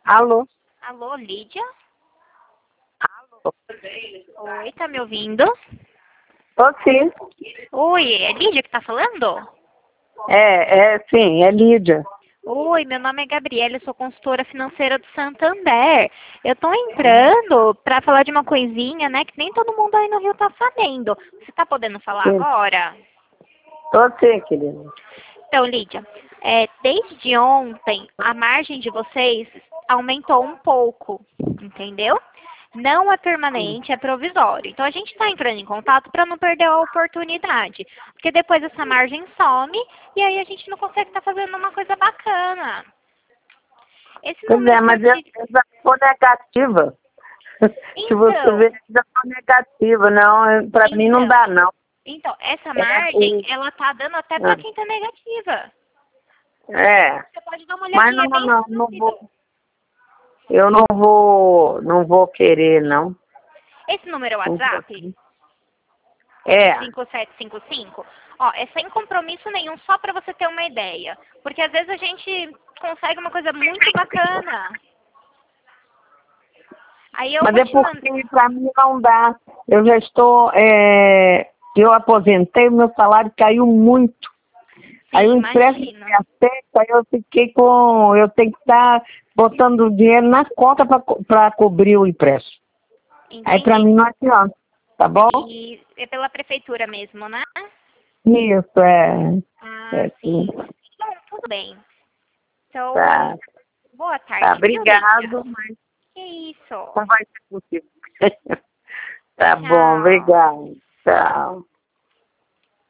Alô? Alô, Lídia? Alô? Oi, tá me ouvindo? Tô sim. Oi, é Lídia que tá falando? Sim, é Lídia. Oi, meu nome é Gabriela, eu sou consultora financeira do Santander. Eu tô entrando pra falar de uma coisinha, né, que nem todo mundo aí no Rio tá sabendo. Você tá podendo falar Sim. agora? Tô sim, querida. Então, Lídia, desde ontem a margem de vocês aumentou um pouco, entendeu? Não é permanente, é provisório. Então a gente está entrando em contato para não perder a oportunidade. Porque depois essa margem some e aí a gente não consegue estar fazendo uma coisa bacana. Esse Pois número é, que eu mas eu te... já sou negativa. Se você Então, ver, eu já sou negativa. Não, pra mim não então, dá, não. então, essa É, margem, ela tá dando até para quem tá negativa. é. Você pode dar uma Mas olhadinha, é bem não rápido. vou. Eu não vou querer, não. Esse número é o WhatsApp? É. 5755. Ó, é sem compromisso nenhum, só para você ter uma ideia. Porque às vezes a gente consegue uma coisa muito bacana. Aí eu Mas vou é te mandar. porque pra mim não dá. Eu já estou. Eu aposentei, o meu salário caiu muito. Aí Sim, o empréstimo imagina. que aceita, aí eu fiquei com. Eu tenho que estar botando o dinheiro na conta para cobrir o empréstimo. Aí para Entendi. mim não adianta, tá bom? E é pela prefeitura mesmo, né? Isso, é. Ah, É sim. sim. Bom, tudo bem. Então, Tá, boa tá. tarde, viu, Lídia? Obrigado, mas Que isso? não vai ser possível. Tá bom, Tchau. obrigado. Tchau.